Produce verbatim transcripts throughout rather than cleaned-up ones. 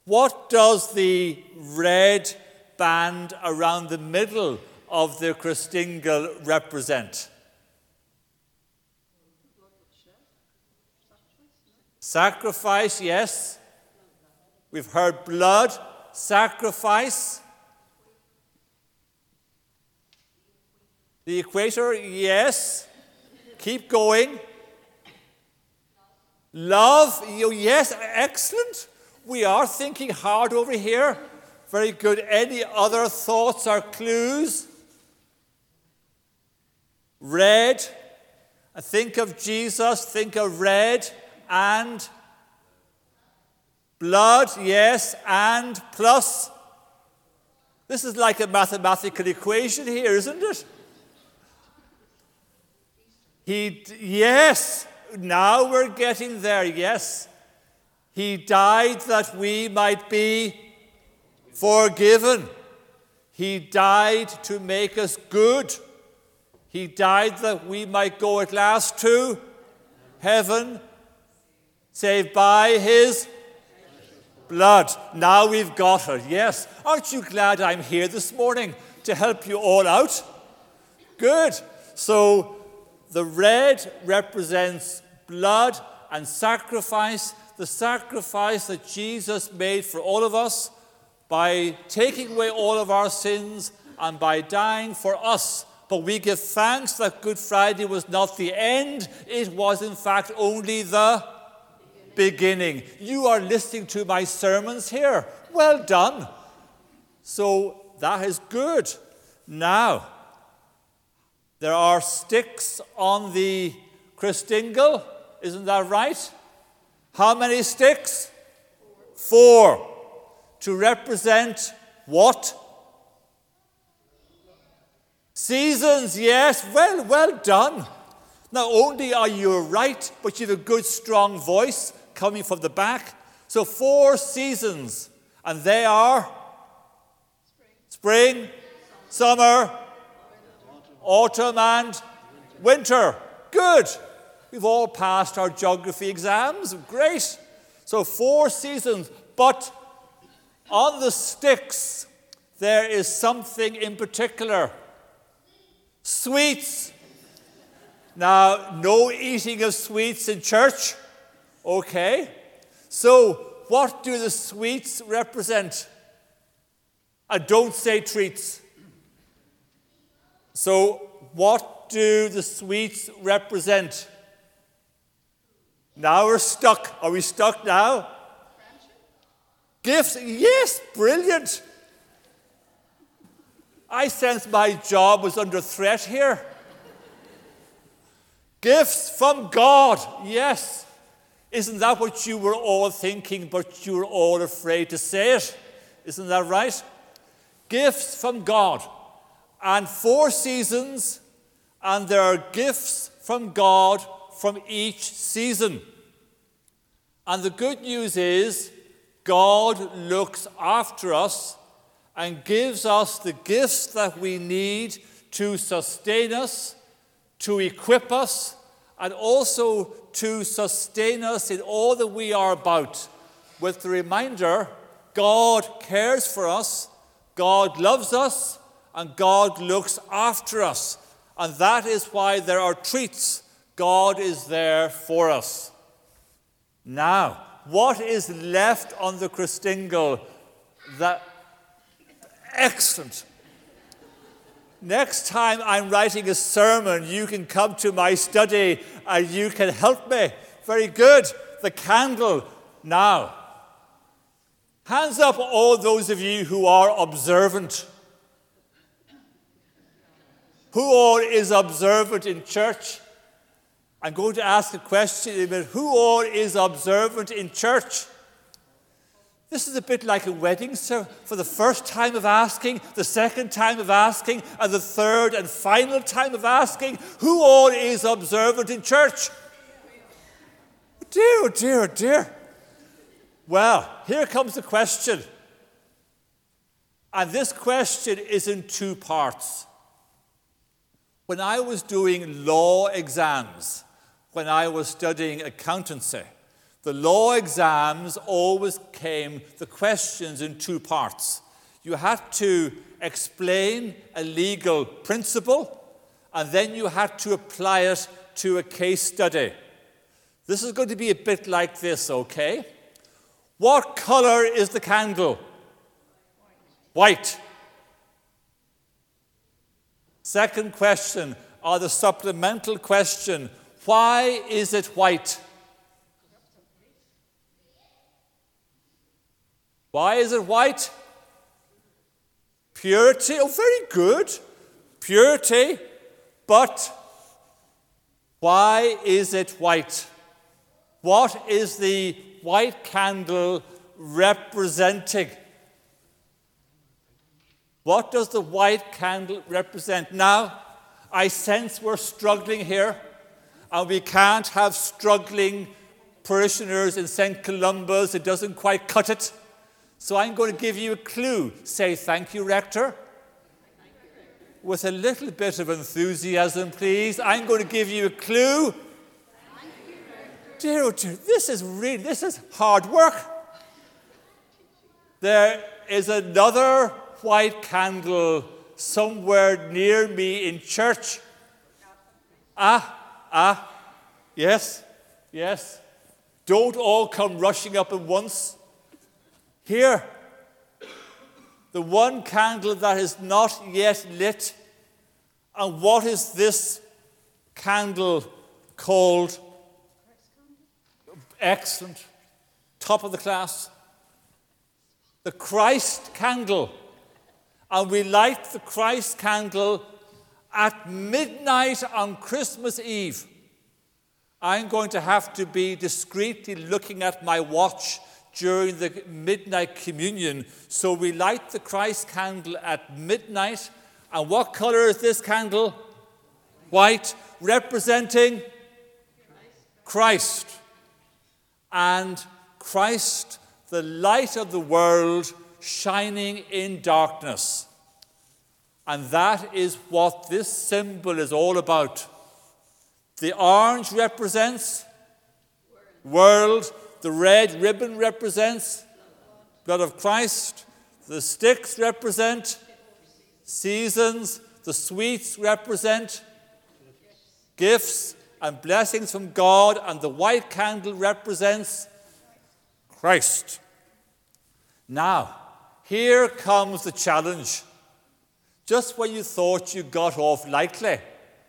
What does the red band around the middle of the Christingle represent? Sacrifice, yes. We've heard blood, sacrifice. The equator, yes. Keep going. Love, yes, excellent. We are thinking hard over here. Very good. Any other thoughts or clues? Red. Think of Jesus. Think of red and blood. Yes, and plus. This is like a mathematical equation here, isn't it? He, yes. Now we're getting there. Yes. He died that we might be forgiven. He died to make us good. He died that we might go at last to heaven, saved by his blood. Now we've got it. Yes. Aren't you glad I'm here this morning to help you all out? Good. So the red represents blood and sacrifice, the sacrifice that Jesus made for all of us by taking away all of our sins and by dying for us. But we give thanks that Good Friday was not the end. It was, in fact, only the beginning. You are listening to my sermons here. Well done. So that is good. Now, there are sticks on the Christingle. Isn't that right? How many sticks? Four. Four. To represent what? Seasons, yes. Well, well done. Not only are you right, but you have a good, strong voice coming from the back. So four seasons. And they are? Spring, Spring summer, autumn, and winter. Good. We've all passed our geography exams. Great. So four seasons. But on the sticks, there is something in particular. Sweets. Now, no eating of sweets in church. Okay. So, what do the sweets represent? And don't say treats. So, what do the sweets represent? Now we're stuck. Are we stuck now? Gifts. Yes, brilliant. I sense my job was under threat here. Gifts from God. Yes. Isn't that what you were all thinking, but you were all afraid to say it? Isn't that right? Gifts from God. And four seasons, and there are gifts from God from each season. And the good news is, God looks after us and gives us the gifts that we need to sustain us, to equip us, and also to sustain us in all that we are about. With the reminder, God cares for us, God loves us, and God looks after us. And that is why there are treats. God is there for us. Now, what is left on the Christingle? That excellent. Next time I'm writing a sermon, you can come to my study and you can help me. Very good. The candle. Now, hands up all those of you who are observant. Who all is observant in church? I'm going to ask a question in a minute. Who all is observant in church? This is a bit like a wedding, sir. For the first time of asking, the second time of asking, and the third and final time of asking, who all is observant in church? Oh dear, oh dear, oh dear. Well, here comes the question. And this question is in two parts. When I was doing law exams, when I was studying accountancy, The law exams always came, the questions, in two parts. You had to explain a legal principle, and then you had to apply it to a case study. This is going to be a bit like this, okay? What color is the candle? White. Second question, or the supplemental question, why is it white? Why is it white? Purity. Oh, very good. Purity. But why is it white? What is the white candle representing? What does the white candle represent? Now, I sense we're struggling here, and we can't have struggling parishioners in Saint Columba's. It doesn't quite cut it. So I'm going to give you a clue. Say, thank you, Rector. With a little bit of enthusiasm, please. I'm going to give you a clue. Dear, oh dear, this is really, this is hard work. There is another white candle somewhere near me in church. Ah, ah, yes, yes. Don't all come rushing up at once. Here, the one candle that is not yet lit. And what is this candle called? Excellent. Top of the class. The Christ candle. And we light the Christ candle at midnight on Christmas Eve. I'm going to have to be discreetly looking at my watch during the midnight communion. So we light the Christ candle at midnight. And what color is this candle? White, representing Christ. And Christ, the light of the world, shining in darkness. And that is what this symbol is all about. The orange represents world. The red ribbon represents blood of Christ. The sticks represent seasons. The sweets represent gifts and blessings from God. And the white candle represents Christ. Now, here comes the challenge. Just when you thought you got off lightly,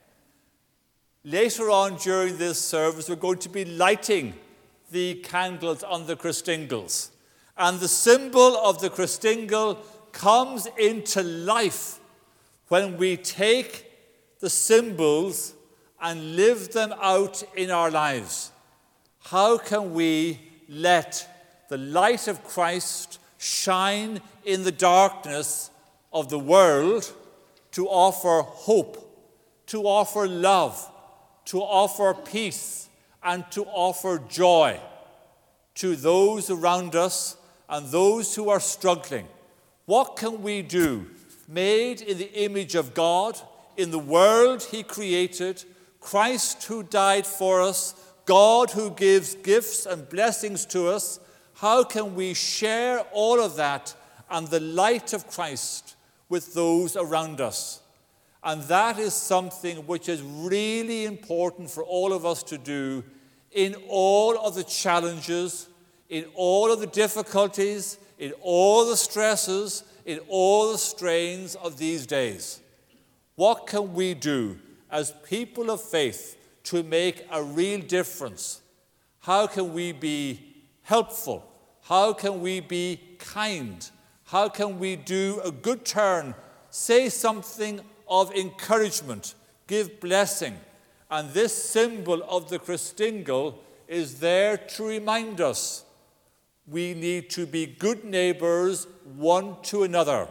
later on during this service, we're going to be lighting the candles on the Christingles. And the symbol of the Christingle comes into life when we take the symbols and live them out in our lives. How can we let the light of Christ shine in the darkness of the world to offer hope, to offer love, to offer peace, and to offer joy to those around us and those who are struggling? What can we do, made in the image of God, in the world He created, Christ who died for us, God who gives gifts and blessings to us? How can we share all of that and the light of Christ with those around us? And that is something which is really important for all of us to do in all of the challenges, in all of the difficulties, in all the stresses, in all the strains of these days. What can we do as people of faith to make a real difference? How can we be helpful? How can we be kind? How can we do a good turn, say something of encouragement, give blessing? And this symbol of the Christingle is there to remind us we need to be good neighbors one to another.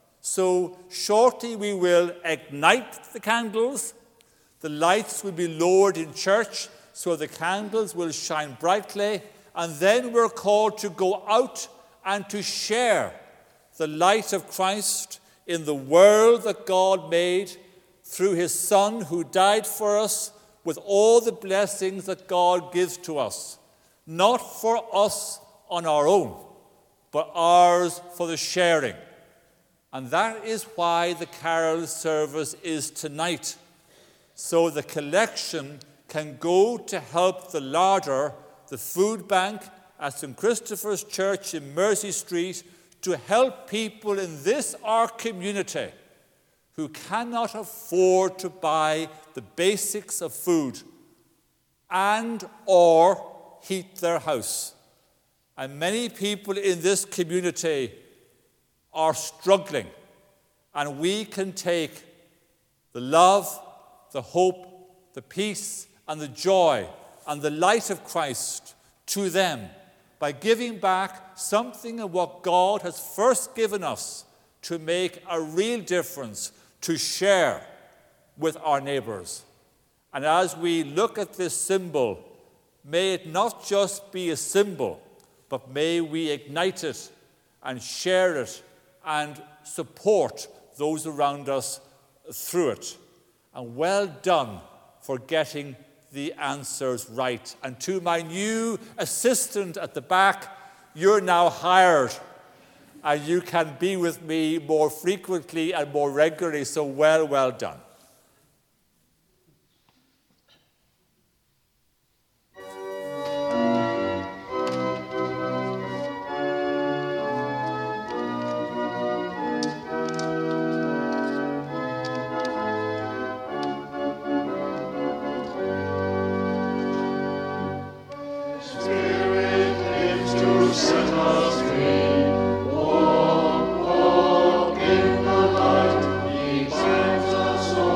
So shortly we will ignite the candles. The lights will be lowered in church so the candles will shine brightly. And then we're called to go out and to share the light of Christ in the world that God made through His Son who died for us, with all the blessings that God gives to us. not for us on our own, but ours for the sharing. And that is why the carol service is tonight, so the collection can go to help the larder, the food bank at Saint Christopher's Church in Mersey Street, to help people in this our community who cannot afford to buy the basics of food and or heat their house. And many people in this community are struggling, and we can take the love, the hope, the peace, and the joy and the light of Christ to them by giving back something of what God has first given us to make a real difference, to share with our neighbors. And as we look at this symbol, may it not just be a symbol, but may we ignite it and share it and support those around us through it. And well done for getting the answers right. And to my new assistant at the back, you're now hired, and you can be with me more frequently and more regularly, so well, well done. Walk, walk in the light, He finds us all.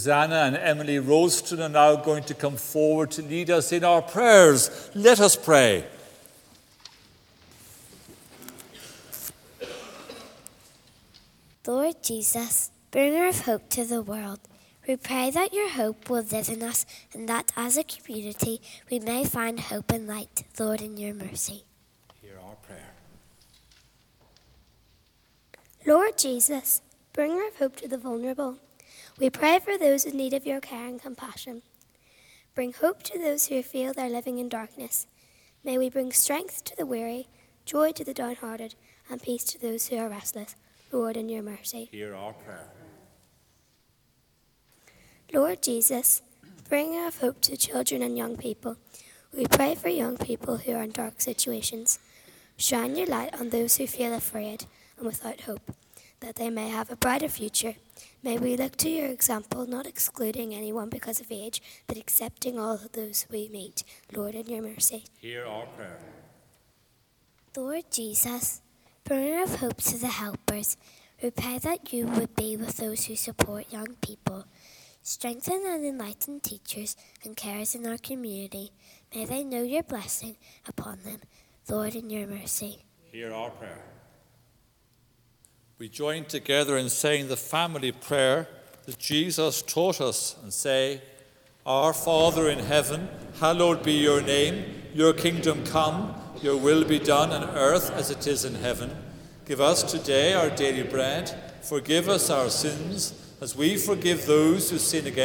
Susanna and Emily Rolston are now going to come forward to lead us in our prayers. Let us pray. Lord Jesus, bringer of hope to the world, we pray that your hope will live in us and that as a community we may find hope and light, Lord, in your mercy. Hear our prayer. Lord Jesus, bringer of hope to the vulnerable, we pray for those in need of your care and compassion. Bring hope to those who feel they're living in darkness. May we bring strength to the weary, joy to the downhearted, and peace to those who are restless. Lord, in your mercy. Hear our prayer. Lord Jesus, bringer of hope to children and young people, we pray for young people who are in dark situations. Shine your light on those who feel afraid and without hope, that they may have a brighter future. May we look to your example, not excluding anyone because of age, but accepting all of those we meet. Lord, in your mercy. Hear our prayer. Lord Jesus, bringer of hope to the helpers, we pray that you would be with those who support young people. Strengthen and enlighten teachers and carers in our community. May they know your blessing upon them. Lord, in your mercy. Hear our prayer. We join together in saying the family prayer that Jesus taught us and say, Our Father in heaven, hallowed be your name. Your kingdom come, your will be done on earth as it is in heaven. Give us today our daily bread. Forgive us our sins, as we forgive those who sin against us.